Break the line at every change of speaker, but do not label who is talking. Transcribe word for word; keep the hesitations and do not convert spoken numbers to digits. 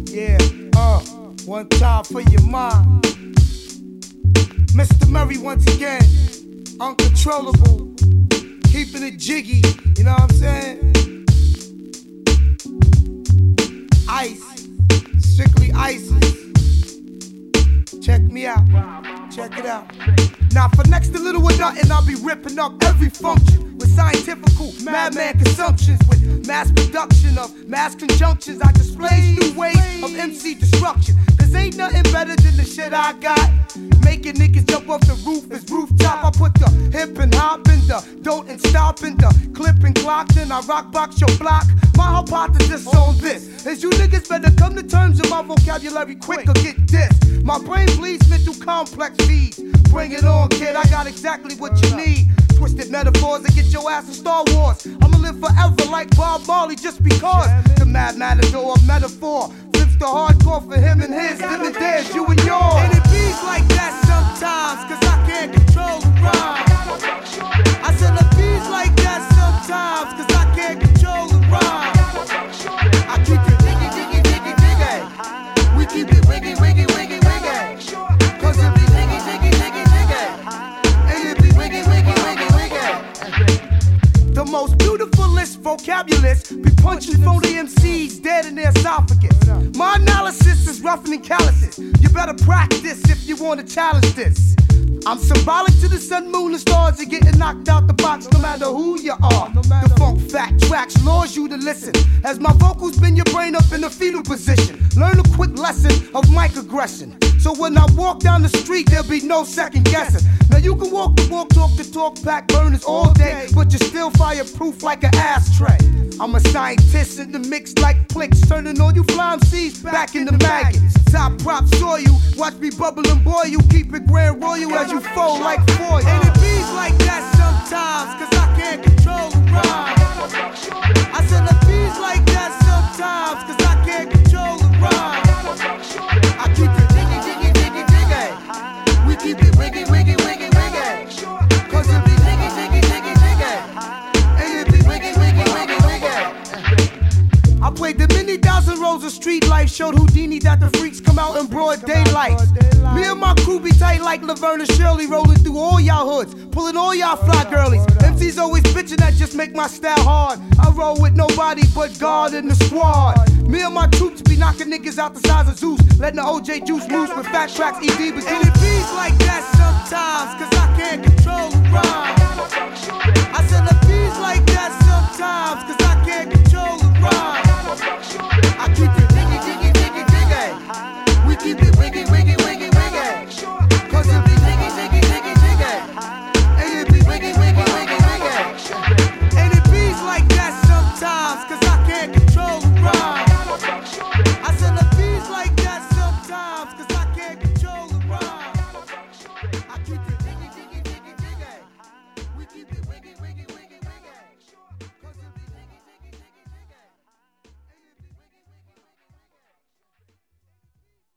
Yeah, uh, one time for your mind. Mister Murray once again, uncontrollable, keeping it jiggy, you know what I'm saying? Ice, strictly ISIS. Check me out, check it out. Now for next to little or nothing, I'll be ripping up every function with scientifical madman consumptions, with mass production of mass conjunctions. I display new ways of M C destruction, cause ain't nothing better than the shit I got. Making niggas jump off the roof is rooftop. I put the hip and hop in the don't and stop in the clip and clock, then I rock box your block. My hypothesis on this is you niggas better come to terms with my vocabulary quick or get this. My brain bleeds mental complex feeds. Bring it on, kid, I got exactly what you need. Twisted metaphors that get your ass in Star Wars. I'ma live forever like Bob Marley just because. The mad matador of metaphor flips the hardcore for him and his, them and theirs, you and yours. And it beats like that sometimes, cause I can't control the rhyme. I said it beats like that sometimes, cause I can't control the rhyme. I keep it diggy, diggy, diggy, diggy. We keep it wiggy, wiggy, wiggy, wiggy. Cause it be diggy, diggy, diggy, diggy. And it be wiggy, wiggy, wiggy, wiggy. The most beautifulest vocabularists be punching phony M Cs dead in their esophagus. My analysis is roughening calluses. You better practice if you want to challenge this. I'm symbolic to the sun, moon, and stars. You're getting knocked out the box no matter who you are. The funk fat tracks lures you to listen, as my vocals bend your brain up in a fetal position. Learn a quick lesson of microaggression, so when I walk down the street there'll be no second guessing. Now you can walk the walk, talk the talk, pack burners all day, but you're still fireproof like an ashtray. I'm a scientist in the mix like clicks, turning all you fly M Cs back into maggots. Top prop saw you, watch me bubble and boil you, keep it grand royal as you fold like foil. And it beats like that sometimes, cause I can't control the rhyme. I said it beats like that sometimes, cause I can't control the rhyme. I keep it diggy, diggy, diggy, diggy. We keep it wiggy, wiggy, wiggy, wiggy. Cause it be diggy, diggy, diggy, diggy. And it be wiggy, wiggy, wiggy, wiggy. I played the many thousand rows of street life, showed Houdini that the freaks come out in broad daylight. Me and my crew be tight like Laverne and Shirley, rolling through all y'all hoods, pulling all y'all fly girlies. M Cs always bitching that just make my style hard. I roll with nobody but God in the squad. Me and my troops be knocking niggas out the size of Zeus, letting the O J juice loose with fat tracks, E D but and it beats like that sometimes, cause I can't control the rhyme. I said it beats like that sometimes, cause